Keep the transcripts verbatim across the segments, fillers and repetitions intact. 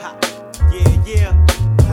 Ha. Yeah, yeah.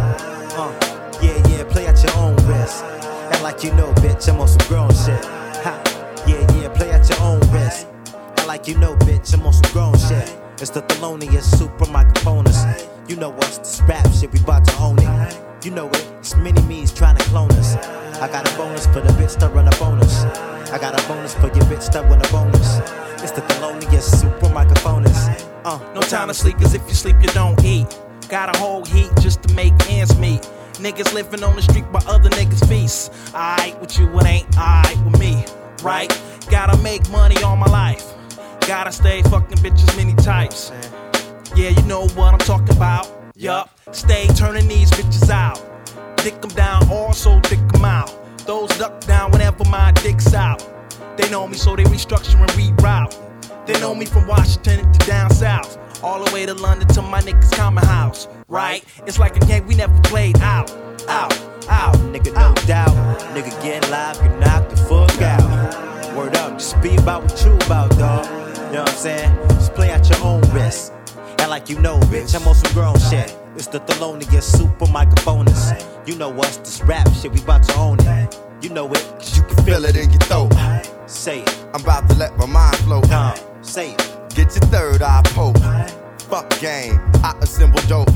Uh, yeah, yeah, play at your own risk. Act like you know, bitch, I'm on some grown shit. Ha. Yeah, yeah, play at your own risk. Act like you know, bitch, I'm on some grown shit. It's the Thelonious super microphones. You know us, this rap shit, we bout to own it. You know it, it's mini me's trying to clone us. I got a bonus for the bitch that run a bonus. I got a bonus for your bitch that run a bonus. It's the Thelonious super microphones. Uh, no time to sleep, cause if you sleep, you don't eat. Got a whole heat just to make ends meet. Niggas living on the street while other niggas feast. Aight with you, it ain't aight with me, right? Gotta make money all my life. Gotta stay fucking bitches many types. Yeah, you know what I'm talking about. Yup, stay turning these bitches out. Dick them down, also dick them out. Those duck down whenever my dick's out. They know me, so they restructure and reroute. They know me from Washington to down south, all the way to London to my niggas' common house. Right? It's like a game we never played out. Out, out, nigga, no doubt. Nigga getting live, get knocked the fuck out. Word up, just be about what you about, dawg. You know what I'm saying? Just play at your own risk. Act like you know, bitch, I'm on some grown shit. It's the Thelonious super microphones. You know us, this rap shit, we bout to own it. You know it, cause you can feel it in your throat. Say it. I'm about to let my mind flow. Nah, say it. Get your third eye poke. Fuck game, I assemble dope.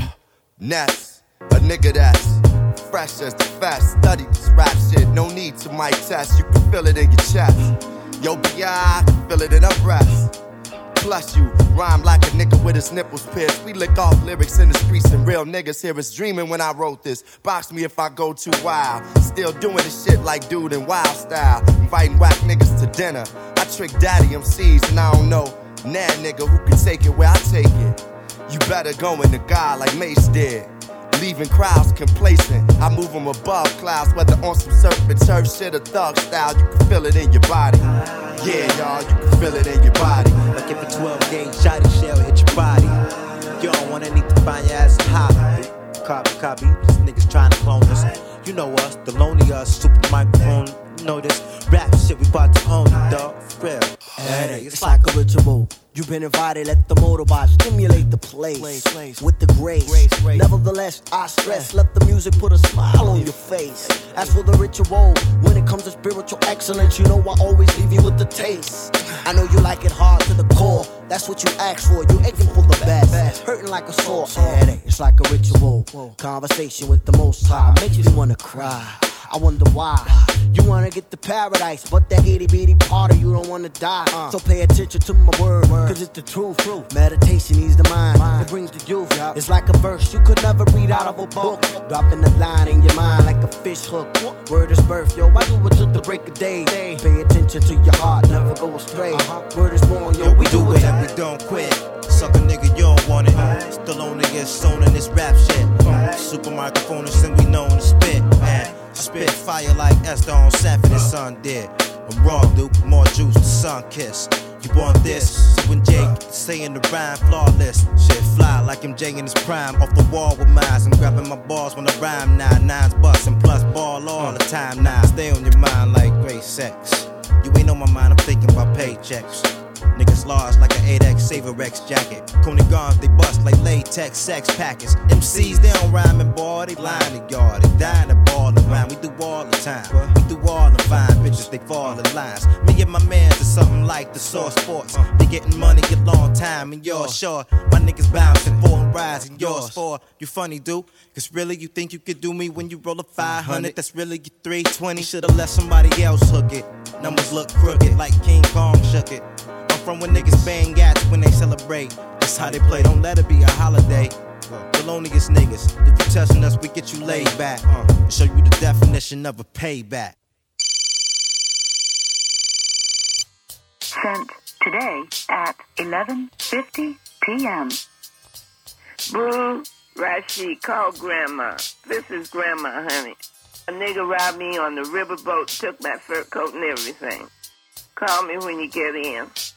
Ness, a nigga that's fresh as the fast. Study this rap shit, no need to mic test. You can feel it in your chest. Yo, B I can feel it in her breast. Plus you rhyme like a nigga with his nipples pierced. We lick off lyrics in the streets and real niggas hear us dreaming when I wrote this. Box me if I go too wild. Still doing this shit like dude in wild style. Inviting whack niggas to dinner. I trick daddy M Cs and I don't know nah nigga who can take it where I take it. You better go in the God like Mace did. Leaving crowds complacent. I move them above clouds, whether on some surfing turf shit or thug style. You can feel it in your body. Yeah, y'all, you can feel it in your body. Like if a twelve gauge shotty shell hit your body. You don't want anything to find your ass hot. Copy, copy, these niggas trying to clone us. You know us, the loneliest super microphone. You know this rap shit, we bout to own it, dawg. For real. Hey, it's like a ritual. You've been invited, let the motorbot stimulate the place, place, place. With the grace. Grace, grace. Nevertheless, I stress, let the music put a smile on your face. As for the ritual, when it comes to spiritual excellence, you know I always leave you with the taste. I know you like it hard to the core, that's what you ask for, you aching for the best, hurting like a sore. Hey, it's like a ritual, conversation with the Most High, makes you wanna cry. I wonder why. You wanna get to paradise, but that itty bitty part of you don't wanna die. Uh. So pay attention to my word, word, cause it's the truth. truth. Meditation eases the mind, mind, it brings the youth. Yep. It's like a verse you could never read out of a book. Dropping a line in your mind like a fish hook. Word is birth, yo, I do it till the break of day. Pay attention to your heart, never go astray. Uh-huh. Word is born, yo, yo we, we do it and we don't quit. Suck a nigga, you don't want it. Still on niggas, sewn in this rap shit. Super microphone, and we know to spit, man. I spit fire like Esther on Sanford and Son did. I'm raw, Duke, more juice, the sun kiss. You want this? So when Jake saying the rhyme flawless, shit fly like M J in his prime. Off the wall with mines, I'm grabbing my balls when I rhyme now. Nines bustin' plus ball all the time now. Stay on your mind like great sex. You ain't on my mind, I'm thinking about paychecks. Niggas large like an eight X Saver X jacket. Coney guns, they bust like latex sex packets. M Cs, they don't rhyme and ball, they line the yard. They dying to ball around, we do all the time. We do all the fine bitches, they fall in lines. Me and my mans are something like the Source Sports. They getting money a long time, and you're sure my niggas bouncing, four and rising, yours four. You funny, dude, cause really you think you could do me when you roll a five hundred? That's really your three twenty. Should've let somebody else hook it. Numbers look crooked like King Kong shook it. From when niggas bang gats when they celebrate. That's how they play, don't let it be a holiday. The loneliest niggas, if you testing us, we get you laid back. Uh, and show you the definition of a payback. Sent today at eleven fifty p.m. Boo, Rashid, call Grandma. This is Grandma, honey. A nigga robbed me on the riverboat, took my fur coat and everything. Call me when you get in.